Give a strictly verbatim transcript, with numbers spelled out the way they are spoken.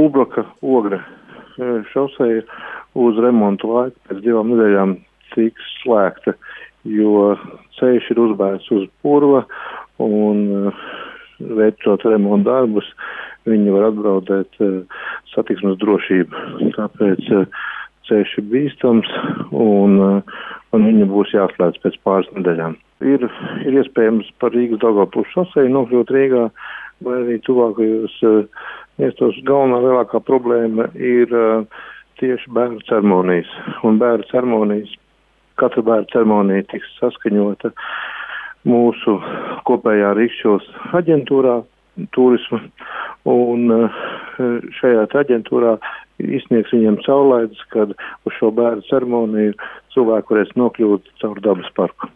Ūbroka Ogre šoseja uz remontu laiku pēc divām nedēļām tiks slēgta, jo ceļš ir uzbērts uz purva un veicot remontu darbus, viņi var apdraudēt satiksmes drošību. Tāpēc ceļš ir bīstams un, un viņa būs jāslēdz pēc pāris nedēļām. Ir, ir iespējams par Rīgas-Daugavpils šoseju nokļūt Rīgā vai arī tuvākajos miestos. Galvenā lielākā problēma ir tieši bērnu ceremonijas. Un bērnu ceremonijas, katra bērnu ceremonija tiks saskaņota mūsu kopējā Rīgšķils aģentūrā, turisma, un šajā aģentūrā izsniegs viņiem caurlaides, kad uz šo bērnu ceremoniju cilvēku varēs nokļūt caur dabas parku.